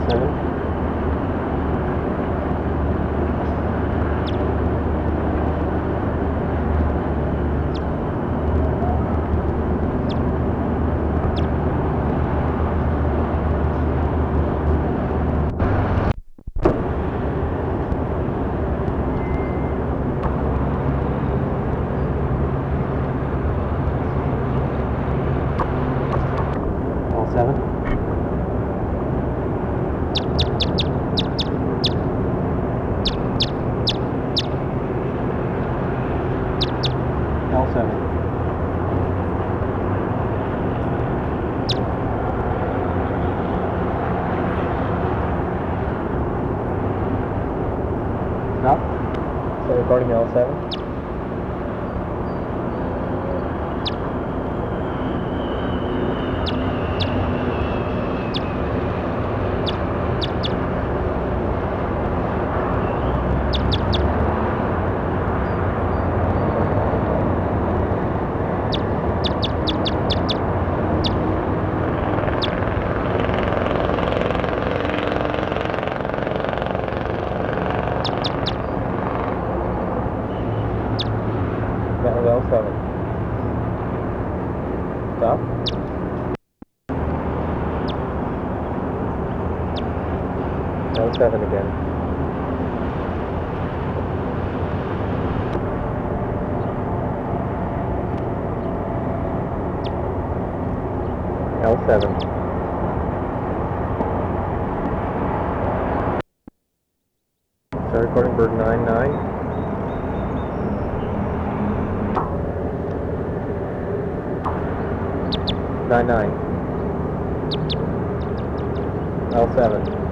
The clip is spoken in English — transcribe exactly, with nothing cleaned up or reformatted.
seven. L seven. L seven. Stop. So recording L seven. That was L seven. Stop. L seven again. L seven. Start recording bird nine nine. Nine nine. L seven.